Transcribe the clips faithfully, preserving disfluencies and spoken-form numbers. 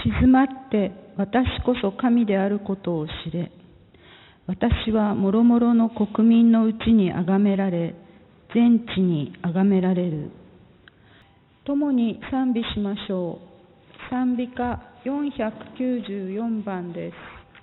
静まって私こそ神であることを知れ。私はもろもろの国民のうちに崇められ、全地に崇められる。共に賛美しましょう。賛美歌よんひゃくきゅうじゅうよんばんです。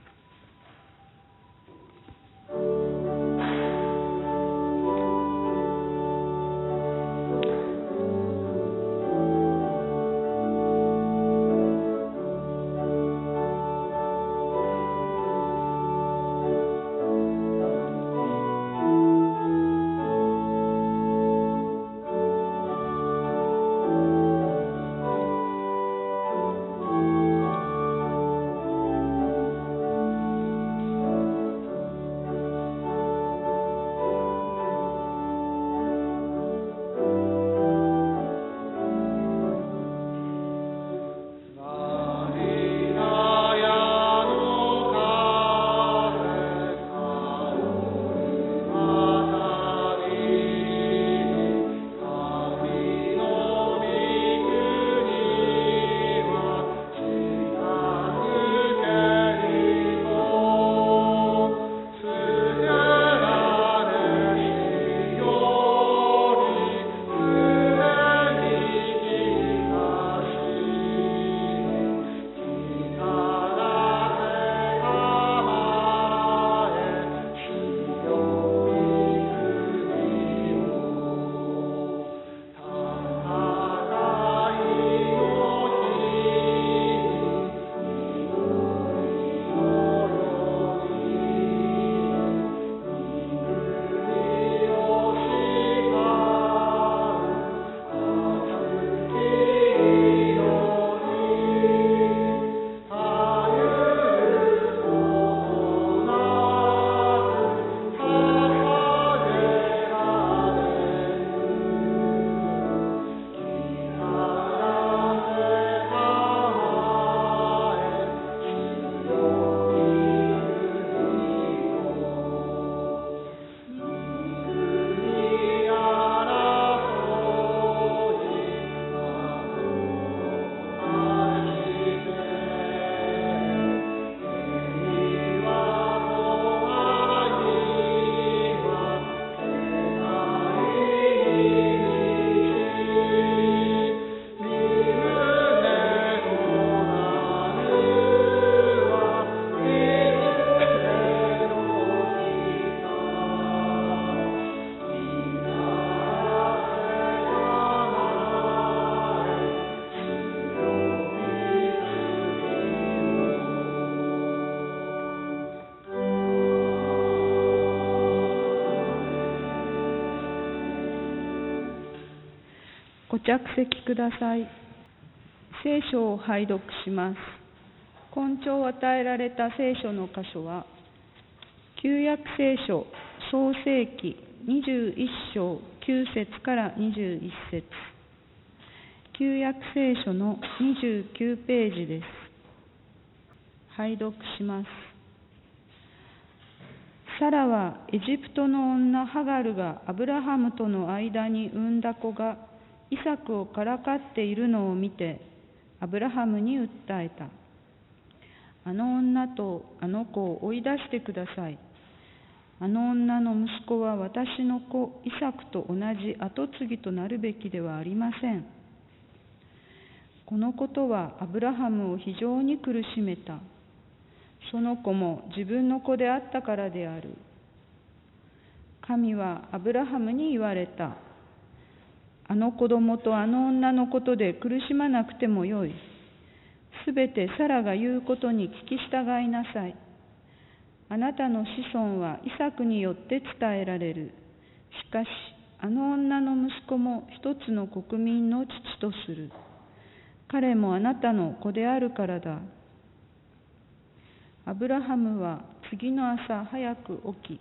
ご着席ください。聖書を拝読します。根拠を与えられた聖書の箇所は、旧約聖書創世記にじゅういっ章きゅう節からにじゅういっ節、旧約聖書のにじゅうきゅうページです。拝読します。サラはエジプトの女ハガルがアブラハムとの間に産んだ子がイサクをからかっているのを見て、アブラハムに訴えた。あの女とあの子を追い出してください。あの女の息子は私の子イサクと同じ跡継ぎとなるべきではありません。このことはアブラハムを非常に苦しめた。その子も自分の子であったからである。神はアブラハムに言われた。あの子供とあの女のことで苦しまなくてもよい。すべてサラが言うことに聞き従いなさい。あなたの子孫はイサクによって伝えられる。しかし、あの女の息子も一つの国民の父とする。彼もあなたの子であるからだ。アブラハムは次の朝早く起き、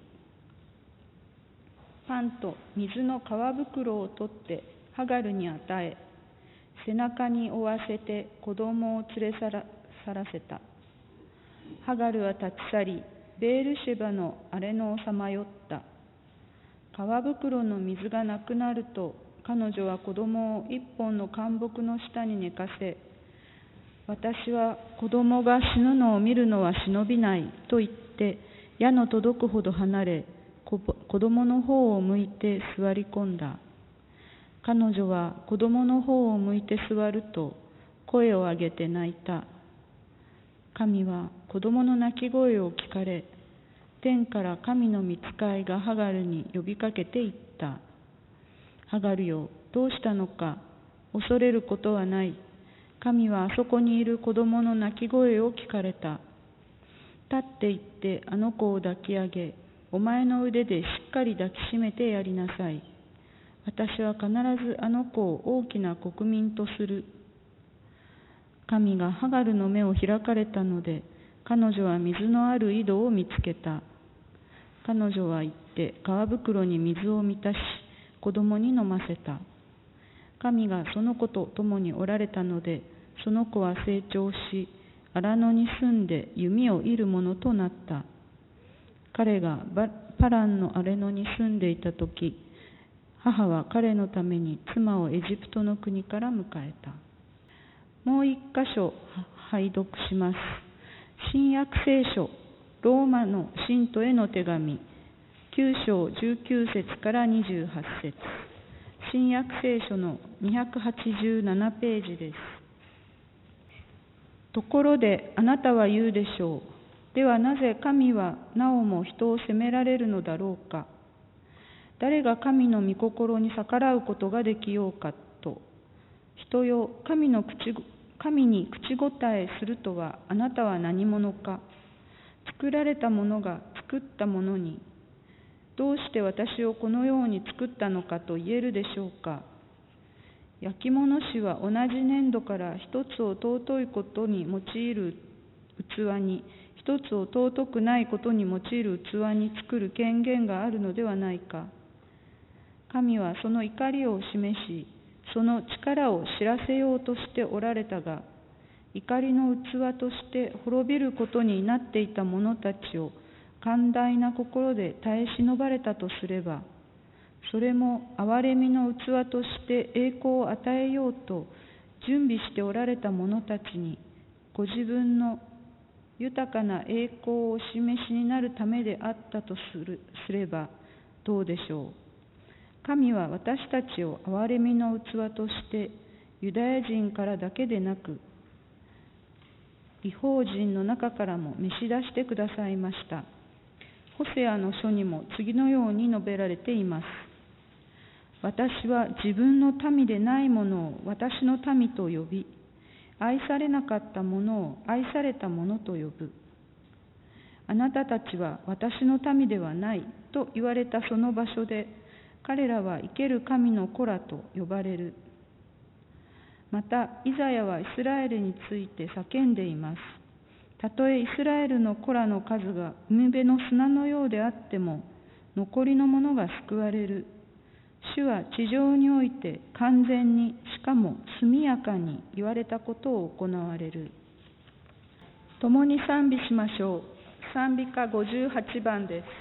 パンと水の皮袋を取ってハガルに与え、背中に負わせて子供を連れ去らせた。ハガルは立ち去り、ベールシェバの荒れ野をさまよった。皮袋の水がなくなると、彼女は子供を一本の灌木の下に寝かせ、 私は子供が死ぬのを見るのは忍びないと言って、矢の届くほど離れ、子供の方を向いて座り込んだ。彼女は子供の方を向いて座ると、声を上げて泣いた。神は子供の泣き声を聞かれ、天から神の御使いがハガルに呼びかけていった。ハガルよ、どうしたのか、恐れることはない。神はあそこにいる子供の泣き声を聞かれた。立って行ってあの子を抱き上げ、お前の腕でしっかり抱きしめてやりなさい。私は必ずあの子を大きな国民とする。神がハガルの目を開かれたので、彼女は水のある井戸を見つけた。彼女は行って皮袋に水を満たし、子供に飲ませた。神がその子と共におられたので、その子は成長し、荒野に住んで弓を射る者となった。彼がパランの荒野に住んでいたとき、母は彼のために妻をエジプトの国から迎えた。もう一箇所拝読します。新約聖書、ローマの信徒への手紙、きゅう章じゅうきゅう節からにじゅうはち節。新約聖書のにひゃくはちじゅうななページです。ところであなたは言うでしょう。ではなぜ神はなおも人を責められるのだろうか。誰が神の御心に逆らうことができようかと。人よ、神の口、神に口答えするとはあなたは何者か。作られたものが作ったものに、どうして私をこのように作ったのかと言えるでしょうか。焼き物師は同じ粘土から一つを尊いことに用いる器に、一つを尊くないことに用いる器に作る権限があるのではないか。神はその怒りを示し、その力を知らせようとしておられたが、怒りの器として滅びることになっていた者たちを寛大な心で耐え忍ばれたとすれば、それも憐れみの器として栄光を与えようと準備しておられた者たちに、ご自分の豊かな栄光をお示しになるためであったとする、すればどうでしょう。神は私たちを憐れみの器としてユダヤ人からだけでなく、異邦人の中からも召し出してくださいました。ホセアの書にも次のように述べられています。私は自分の民でないものを私の民と呼び、愛されなかったものを愛されたものと呼ぶ。あなたたちは私の民ではないと言われたその場所で、彼らは生ける神の子らと呼ばれる。また、イザヤはイスラエルについて叫んでいます。たとえイスラエルの子らの数が海辺の砂のようであっても、残りのものが救われる。主は地上において完全に、しかも速やかに言われたことを行われる。共に賛美しましょう。賛美歌ごじゅうはちばんです。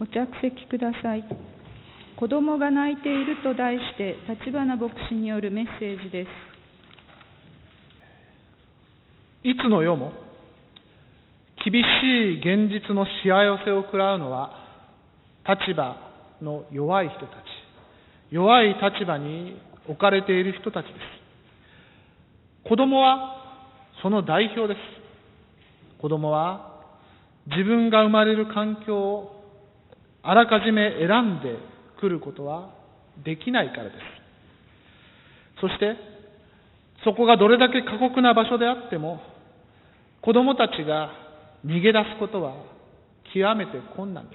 ご着席ください。子供が泣いていると題して、立花牧師によるメッセージです。 いつの世も厳しい現実のしわ寄せを食らうのは立場の弱い人たち、弱い立場に置かれている人たちです。子供はその代表です。子供は自分が生まれる環境をあらかじめ選んでくることはできないからです。そしてそこがどれだけ過酷な場所であっても、子供たちが逃げ出すことは極めて困難です。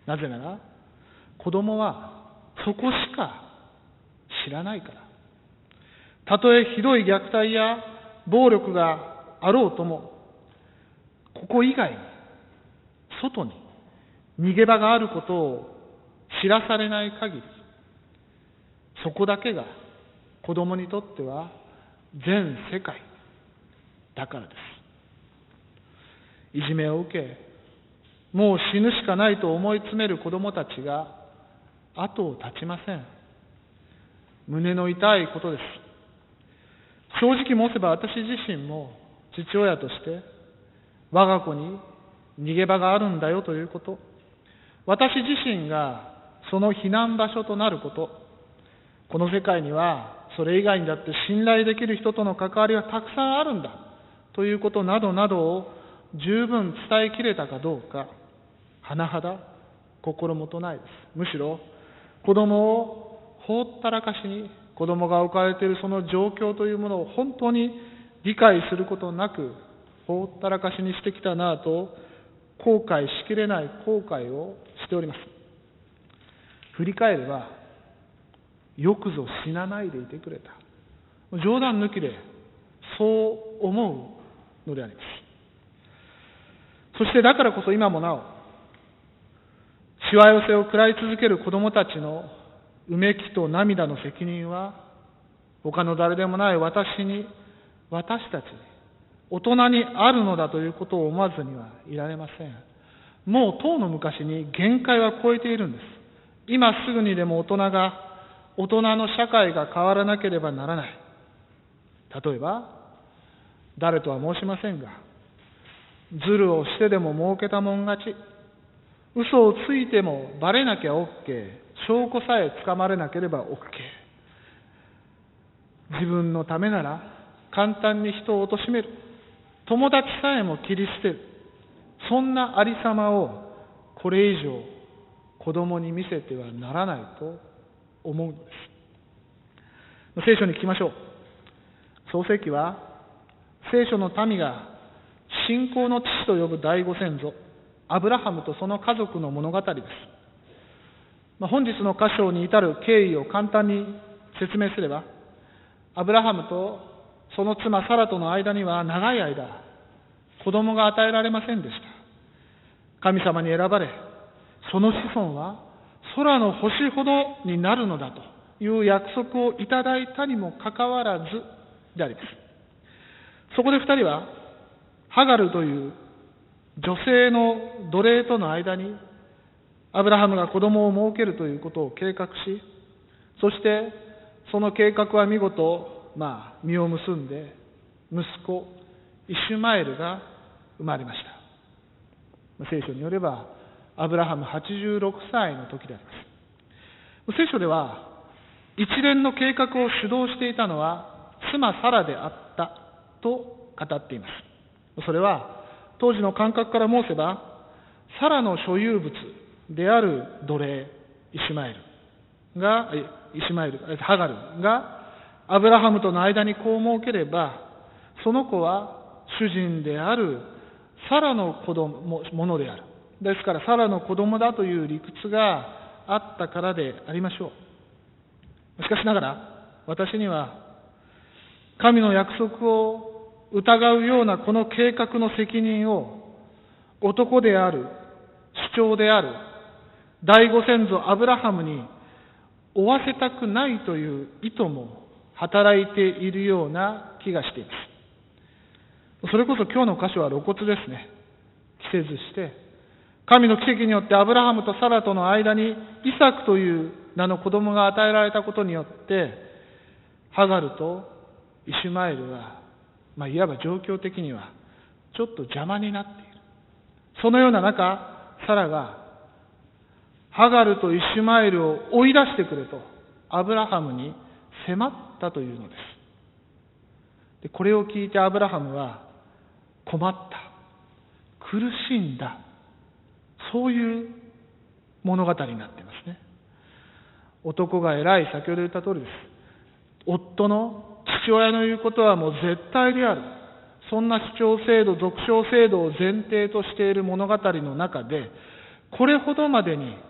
なぜなら子供はそこしか知らないから。たとえひどい虐待や暴力があろうとも、ここ以外に外に逃げ場があることを知らされない限り、そこだけが子供にとっては全世界だからです。いじめを受け、もう死ぬしかないと思い詰める子供たちが後を絶ちません。胸の痛いことです。正直申せば私自身も父親として我が子に逃げ場があるんだよということ、私自身がその避難場所となること、この世界にはそれ以外にだって信頼できる人との関わりがたくさんあるんだということなどなどを十分伝えきれたかどうか、甚だ心もとないです。むしろ子供をほったらかしに、子供が置かれているその状況というものを本当に理解することなくほったらかしにしてきたなぁと後悔しきれない後悔をしております。振り返ればよくぞ死なないでいてくれた、冗談抜きでそう思うのであります。そしてだからこそ今もなおしわ寄せを食らい続ける子どもたちのうめきと涙の責任は他の誰でもない私に、私たちに、大人にあるのだということを思わずにはいられません。もうとうの昔に限界は超えているんです。今すぐにでも大人が、大人の社会が変わらなければならない。例えば、誰とは申しませんが、ズルをしてでも儲けたもん勝ち、嘘をついてもバレなきゃ OK、証拠さえつかまれなければ OK、自分のためなら簡単に人を貶める、友達さえも切り捨てる、そんなありさまをこれ以上子供に見せてはならないと思うのです。聖書に聞きましょう。創世記は聖書の民が信仰の父と呼ぶ第五先祖アブラハムとその家族の物語です。まあ、本日の箇所に至る経緯を簡単に説明すれば、アブラハムとその妻サラとの間には長い間子供が与えられませんでした。神様に選ばれ、その子孫は空の星ほどになるのだという約束をいただいたにもかかわらずであります。そこで二人はハガルという女性の奴隷との間にアブラハムが子供を設けるということを計画し、そしてその計画は見事、まあ、実を結んで息子イシュマエルが生まれました。聖書によればアブラハムはちじゅうろくさいの時であります。聖書では一連の計画を主導していたのは妻サラであったと語っています。それは当時の感覚から申せば、サラの所有物である奴隷イシュマエルが、イシュマエル、ハガルがアブラハムとの間に子を設ければ、その子は主人であるサラの子供ものである。ですからサラの子供だという理屈があったからでありましょう。しかしながら私には神の約束を疑うようなこの計画の責任を男である、主張である第五先祖アブラハムに負わせたくないという意図も働いているような気がしています。それこそ今日の箇所は露骨ですね。期せずして神の奇跡によってアブラハムとサラとの間にイサクという名の子供が与えられたことによって、ハガルとイシュマエルは、まあ、いわば状況的にはちょっと邪魔になっている。そのような中、サラがハガルとイシュマエルを追い出してくれとアブラハムに迫ったというのです。で、これを聞いてアブラハムは困った、苦しんだ、そういう物語になっていますね。男が偉い、先ほど言った通りです。夫の父親の言うことはもう絶対である。そんな主張制度、俗称制度を前提としている物語の中で、これほどまでに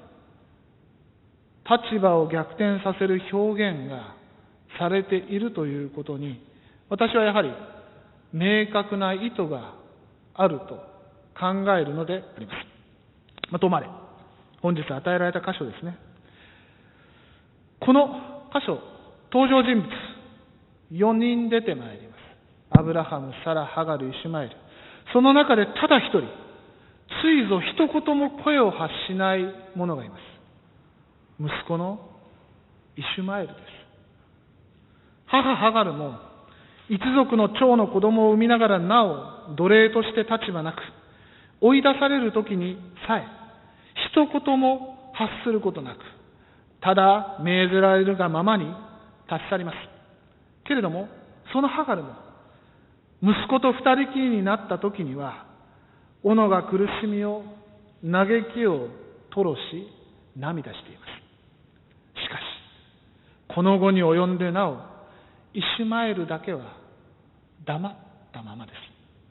立場を逆転させる表現がされているということに、私はやはり明確な意図があると考えるのであります。まあ、とまれ、本日与えられた箇所ですね。この箇所、登場人物、よにん出てまいります。アブラハム、サラ、ハガル、イシュマエル。その中でただ一人、ついぞ一言も声を発しない者がいます。息子のイシュマエルです。母ハガルも一族の長の子供を産みながらなお奴隷として立場なく、追い出される時にさえ一言も発することなく、ただ命ぜられるがままに立ち去ります。けれどもそのハガルも息子と二人きりになった時には、斧が苦しみを嘆きを吐露し涙しています。しかしこの後に及んでなおイシュマエルだけは黙ったままです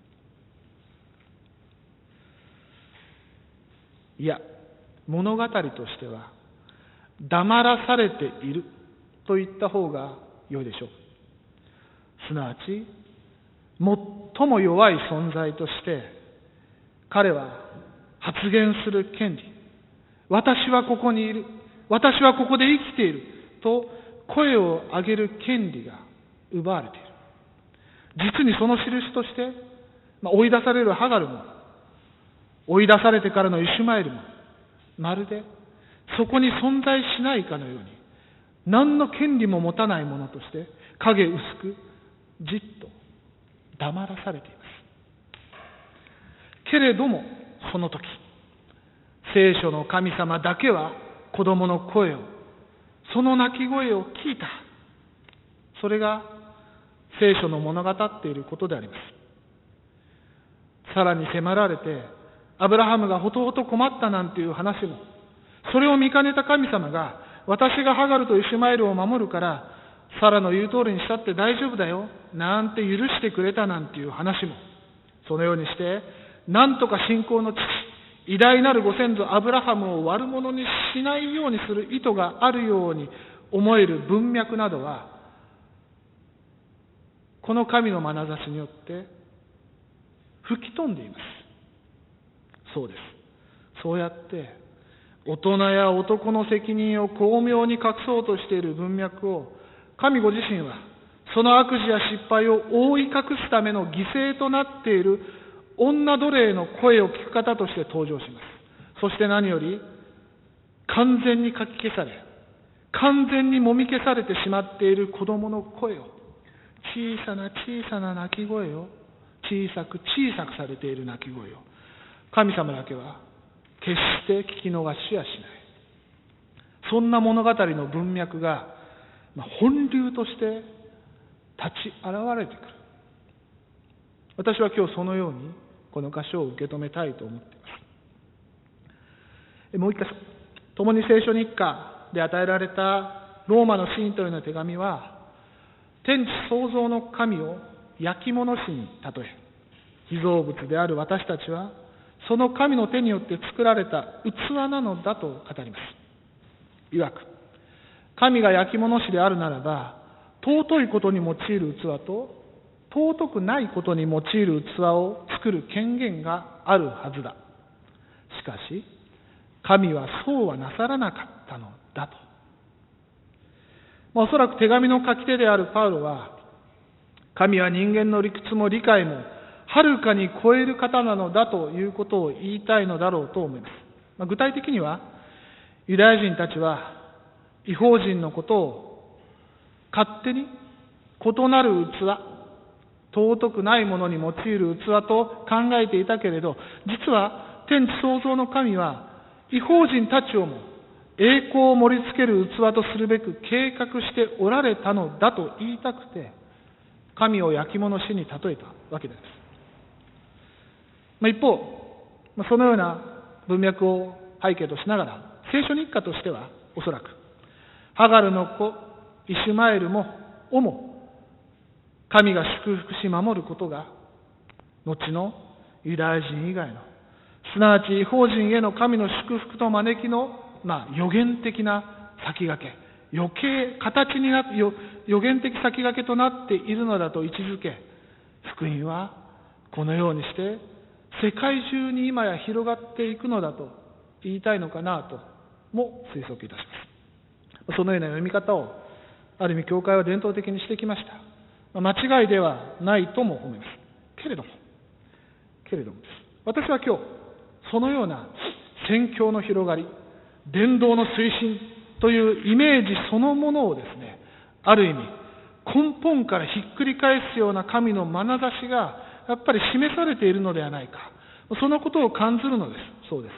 。いや、物語としては黙らされていると言った方が良いでしょう。すなわち最も弱い存在として彼は発言する権利、私はここにいる、私はここで生きていると声を上げる権利が奪われている。実にその印として、まあ、追い出されるハガルも追い出されてからのイシュマエルもまるでそこに存在しないかのように、何の権利も持たないものとして影薄くじっと黙らされています。けれどもその時、聖書の神様だけは子供の声を、その泣き声を聞いた。それが聖書の物語っていることであります。さらに迫られてアブラハムがほとほと困ったなんていう話も、それを見かねた神様が、私がハガルとイシュマエルを守るからサラの言う通りにしたって大丈夫だよなんて許してくれたなんていう話も、そのようにしてなんとか信仰の父、偉大なるご先祖アブラハムを悪者にしないようにする意図があるように思える文脈などは、この神の眼差しによって吹き飛んでいます。そうです。そうやって大人や男の責任を巧妙に隠そうとしている文脈を、神ご自身はその悪事や失敗を覆い隠すための犠牲となっている女奴隷の声を聞く方として登場します。そして何より完全にかき消され、完全にもみ消されてしまっている子供の声を、小さな小さな泣き声を、小さく小さくされている泣き声を、神様だけは決して聞き逃しはしない。そんな物語の文脈が、まあ、本流として立ち現れてくる。私は今日そのようにこの箇所を受け止めたいと思っています。もう一箇所、共に聖書日課で与えられたローマの信徒への手紙は、天地創造の神を焼き物師に例え、被造物である私たちはその神の手によって作られた器なのだと語ります。いわく、神が焼き物師であるならば、尊いことに用いる器と尊くないことに用いる器を作る権限があるはずだ。しかし神はそうはなさらなかったのだと。まあ、おそらく手紙の書き手であるパウロは、神は人間の理屈も理解もはるかに超える方なのだということを言いたいのだろうと思います。まあ、具体的には、ユダヤ人たちは異邦人のことを勝手に異なる器、尊くないものに用いる器と考えていたけれど、実は天地創造の神は異邦人たちをも栄光を盛り付ける器とするべく計画しておられたのだと言いたくて、神を焼き物師に例えたわけです。まあ、一方、まあ、そのような文脈を背景としながら、聖書日課としてはおそらくハガルの子イシュマエルもをも神が祝福し守ることが後のユダヤ人以外の、すなわち異邦人への神の祝福と招きの、まあ、予言的な先駆け、余計形になって予言的先駆けとなっているのだと位置づけ、福音はこのようにして世界中に今や広がっていくのだと言いたいのかなとも推測いたします。そのような読み方をある意味教会は伝統的にしてきました。間違いではないとも思います。けれどもけれどもです私は今日そのような宣教の広がり、伝道の推進というイメージそのものをですね、ある意味根本からひっくり返すような神の眼差しがやっぱり示されているのではないか、そのことを感じるのです。そうです。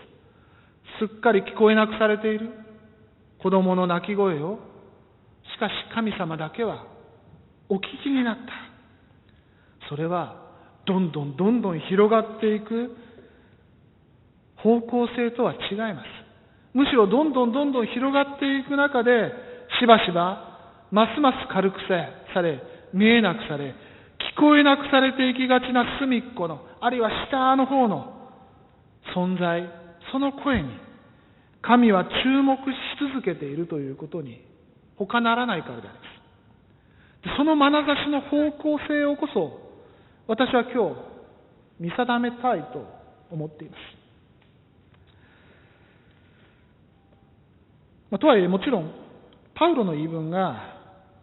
すっかり聞こえなくされている子供の泣き声を、しかし神様だけはお聞きになった。それはどんどんどんどん広がっていく方向性とは違います。むしろどんどんどんどん広がっていく中で、しばしばますます軽くされ、見えなくされ、聞こえなくされていきがちな隅っこの、あるいは下の方の存在、その声に神は注目し続けているということに他ならないからであります。その眼差しの方向性をこそ私は今日見定めたいと思っています。まあ、とはいえもちろんパウロの言い分が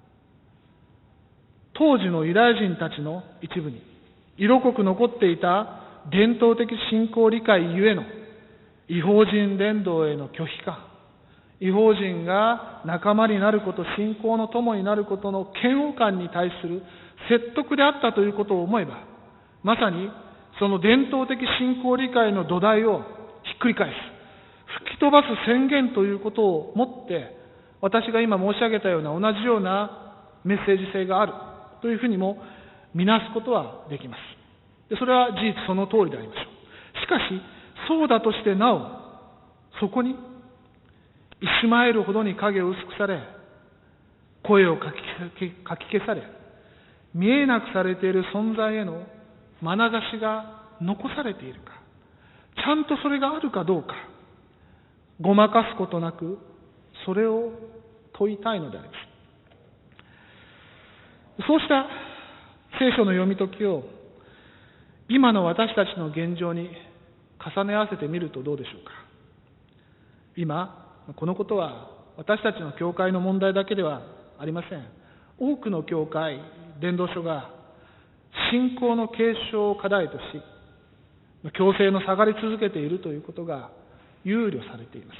当時のユダヤ人たちの一部に色濃く残っていた伝統的信仰理解ゆえの異邦人伝道への拒否感、異邦人が仲間になること、信仰の友になることの嫌悪感に対する説得であったということを思えば、まさにその伝統的信仰理解の土台をひっくり返す、吹き飛ばす宣言ということをもって、私が今申し上げたような同じようなメッセージ性があるというふうにも見なすことはできます。でそれは事実その通りでありましょう。しかしそうだとしてなお、そこにイシュマエルほどに影を薄くされ、声をかき、かき消され、見えなくされている存在への眼差しが残されているか、ちゃんとそれがあるかどうか、ごまかすことなくそれを問いたいのであります。そうした聖書の読み解きを今の私たちの現状に重ね合わせてみるとどうでしょうか。今このことは私たちの教会の問題だけではありません。多くの教会、伝道書が信仰の継承を課題とし、教制の下がり続けているということが憂慮されています。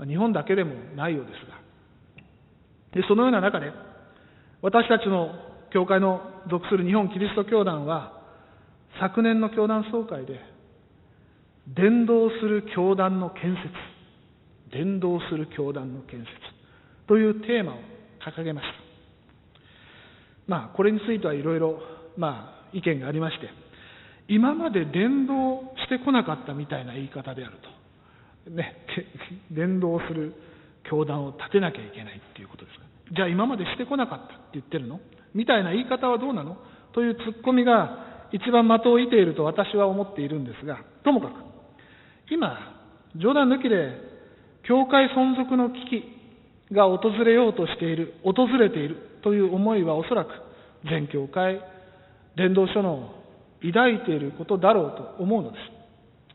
日本だけでもないようですが、でそのような中で私たちの教会の属する日本キリスト教団は昨年の教団総会で伝道する教団の建設、伝道する教団の建設というテーマを掲げました。まあこれについてはいろいろまあ意見がありまして、今まで伝道してこなかったみたいな言い方であると、ね、伝道する教団を立てなきゃいけないっていうことですか。じゃあ今までしてこなかったって言ってるのみたいな言い方はどうなのというツッコミが一番的を射ていると私は思っているんですが、ともかく今冗談抜きで教会存続の危機が訪れようとしている、訪れているという思いはおそらく全教会伝道書の抱いていることだろうと思うのです。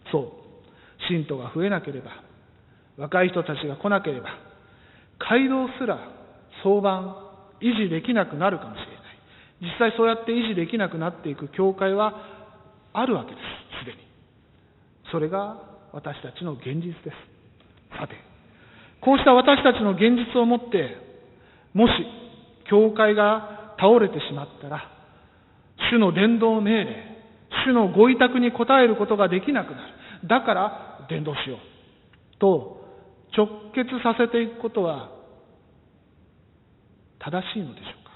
そう、信徒が増えなければ、若い人たちが来なければ、街道すら早晩維持できなくなるかもしれない。 実際そうやって維持できなくなっていく教会はあるわけです、すでに。それが私たちの現実です。さて、こうした私たちの現実をもって、もし教会が倒れてしまったら、主の伝道命令、主のご委託に応えることができなくなる。だから伝道しようと直結させていくことは正しいのでしょうか。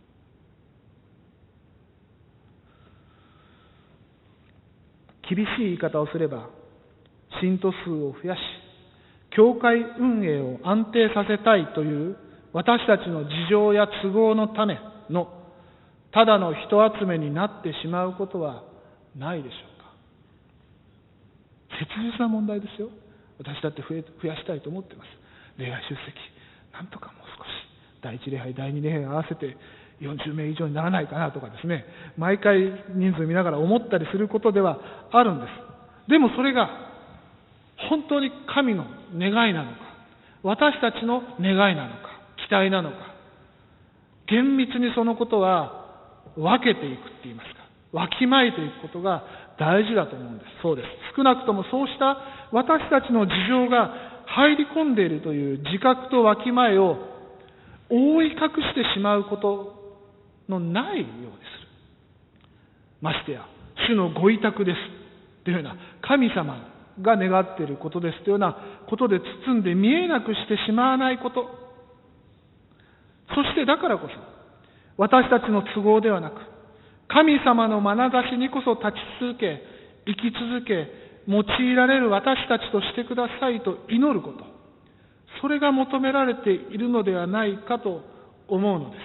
厳しい言い方をすれば、信徒数を増やし、教会運営を安定させたいという私たちの事情や都合のためのただの人集めになってしまうことはないでしょうか。切実な問題ですよ。私だって増え増やしたいと思っています。礼拝出席、なんとかもう少し第一礼拝第二礼拝合わせてよんじゅうめい以上にならないかなとかですね、毎回人数見ながら思ったりすることではあるんです。でもそれが本当に神の願いなのか、私たちの願いなのか、期待なのか、厳密にそのことは分けていくって言いますか、わきまえていくことが大事だと思うんです。そうです。少なくともそうした私たちの事情が入り込んでいるという自覚とわきまえを覆い隠してしまうことのないようにする。ましてや、主のご委託ですというような、神様が願っていることですというようなことで包んで見えなくしてしまわないこと。そしてだからこそ、私たちの都合ではなく、神様の眼差しにこそ立ち続け、生き続け、用いられる私たちとしてくださいと祈ること。それが求められているのではないかと思うのです。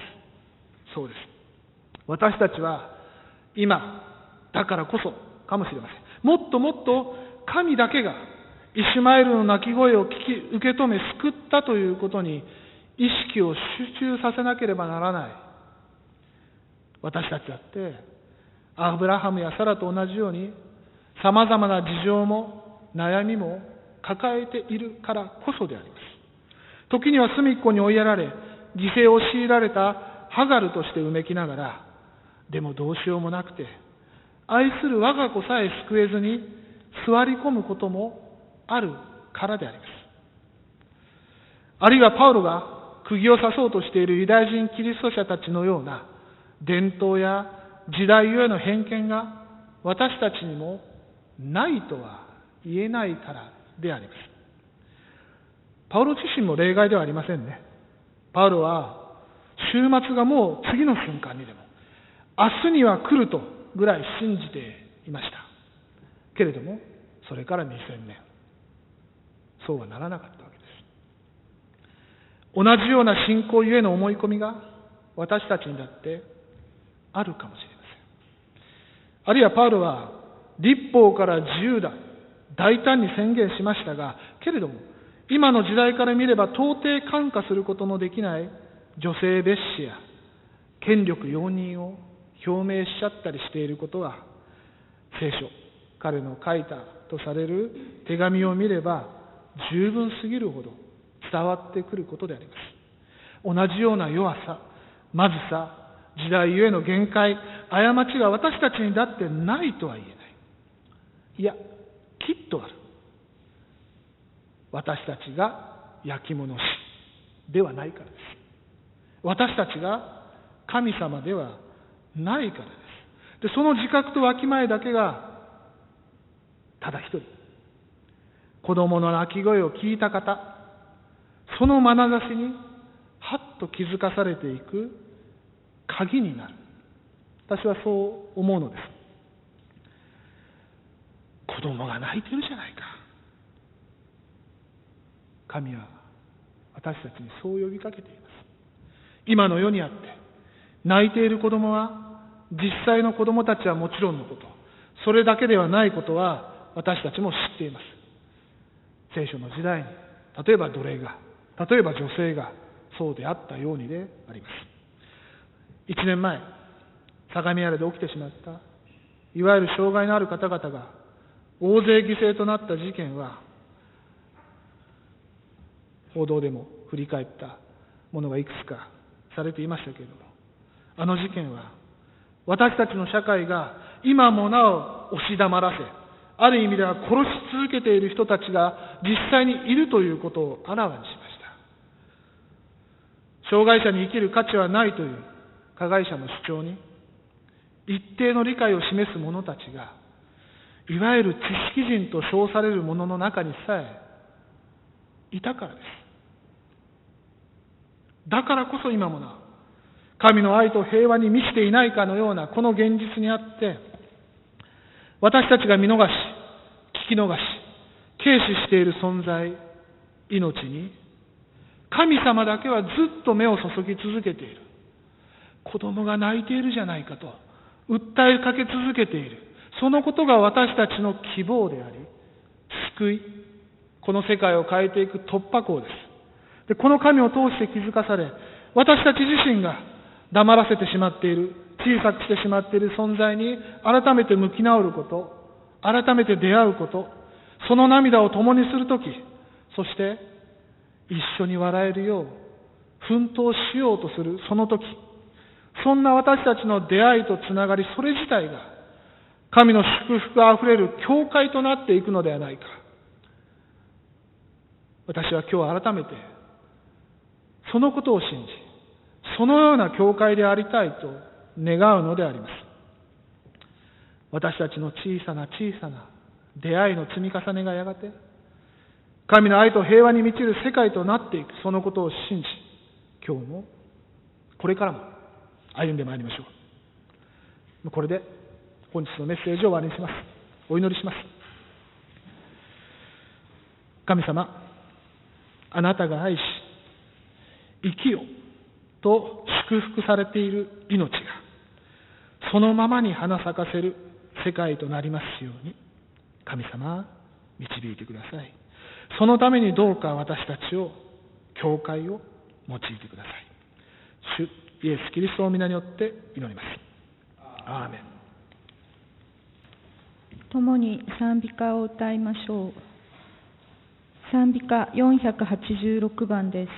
そうです。私たちは今だからこそかもしれません。もっともっと神だけがイシュマエルの鳴き声を聞き受け止め救ったということに意識を集中させなければならない。私たちだってアブラハムやサラと同じようにさまざまな事情も悩みも抱えているからこそであります。時には隅っこに追いやられ犠牲を強いられたハガルとしてうめきながら、でもどうしようもなくて愛する我が子さえ救えずに座り込むこともあるからであります。あるいはパウロが釘を刺そうとしているユダヤ人キリスト者たちのような伝統や時代ゆえの偏見が私たちにもないとは言えないからであります。パウロ自身も例外ではありませんね。パウロは週末がもう次の瞬間にでも明日には来るとぐらい信じていましたけれども、それからにせんねんそうはならなかったわけです。同じような信仰ゆえの思い込みが私たちにだってあるかもしれません。あるいはパウロは律法から自由だ大胆に宣言しましたが、けれども今の時代から見れば到底看過することのできない女性蔑視や権力容認を表明しちゃったりしていることは、聖書、彼の書いたとされる手紙を見れば十分すぎるほど伝わってくることであります。同じような弱さ、まずさ、時代ゆえの限界、過ちが私たちにだってないとは言えない。いや、きっとある。私たちが焼き物師ではないからです。私たちが神様ではないからです。で、その自覚とわきまえだけがただ一人、子供の泣き声を聞いた方、その眼差しにはっと気づかされていく鍵になる。私はそう思うのです。子供が泣いてるじゃないか。神は私たちにそう呼びかけています。今の世にあって泣いている子供は実際の子供たちはもちろんのこと、それだけではないことは私たちも知っています。聖書の時代に例えば奴隷が、例えば女性がそうであったようにであります。一年前、相模原で起きてしまったいわゆる障害のある方々が大勢犠牲となった事件は、報道でも振り返ったものがいくつかされていましたけれども、あの事件は私たちの社会が今もなお押し黙らせ、ある意味では殺し続けている人たちが実際にいるということをあらわにしました。障害者に生きる価値はないという加害者の主張に、一定の理解を示す者たちが、いわゆる知識人と称される者の中にさえいたからです。だからこそ今もなお、神の愛と平和に満ちていないかのようなこの現実にあって、私たちが見逃し、聞き逃し、軽視している存在、命に、神様だけはずっと目を注ぎ続けている。子供が泣いているじゃないかと訴えかけ続けている。そのことが私たちの希望であり、救い、この世界を変えていく突破口です。で、この神を通して気づかされ、私たち自身が黙らせてしまっている、小さくしてしまっている存在に改めて向き直ること、改めて出会うこと、その涙を共にするとき、そして一緒に笑えるよう奮闘しようとするそのとき、そんな私たちの出会いとつながり、それ自体が神の祝福あふれる教会となっていくのではないか。私は今日改めてそのことを信じ、そのような教会でありたいと願うのであります。私たちの小さな小さな出会いの積み重ねがやがて神の愛と平和に満ちる世界となっていく、そのことを信じ、今日もこれからも歩んでまいりましょう。これで本日のメッセージを終わりにします。お祈りします。神様、あなたが愛し生きよと祝福されている命がそのままに花咲かせる世界となりますように、神様導いてください。そのためにどうか私たちを、教会を用いてください。主イエス・キリストの皆によって祈ります。アーメン。 共に賛美歌を歌いましょう。賛美歌よんひゃくはちじゅうろくばんです。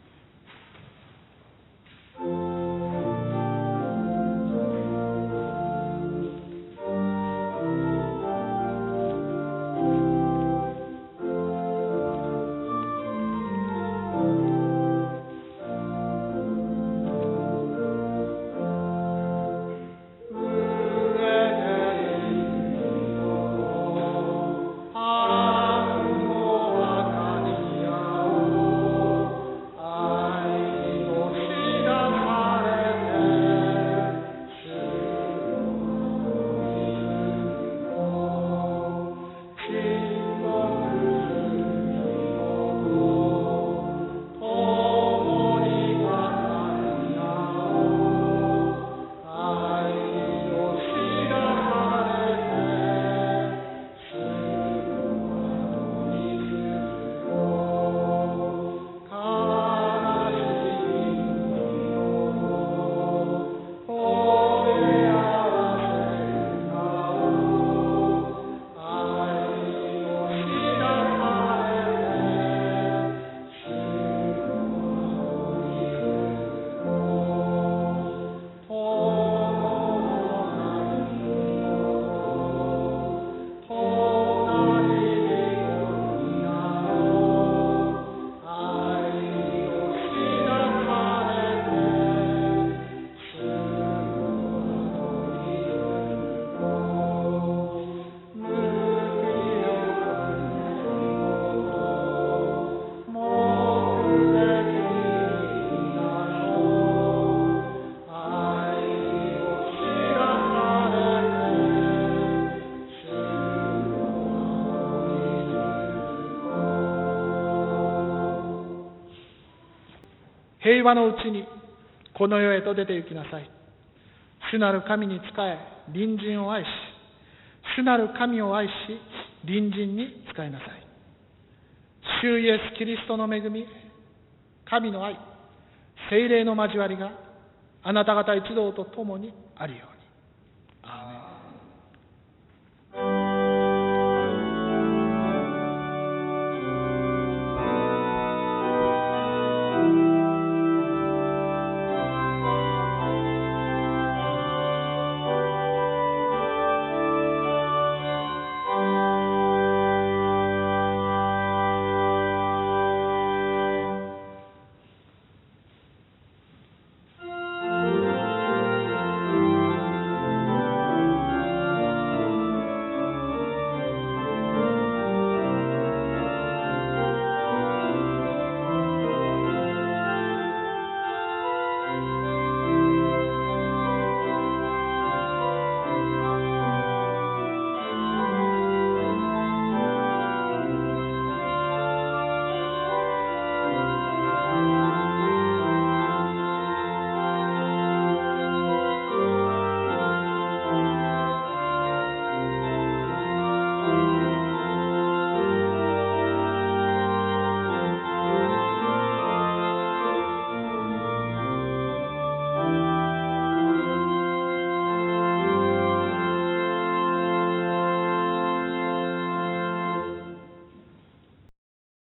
平和のうちにこの世へと出て行きなさい。主なる神に仕え、隣人を愛し、主なる神を愛し、隣人に仕えなさい。主イエス・キリストの恵み、神の愛、聖霊の交わりがあなた方一同と共にあるように。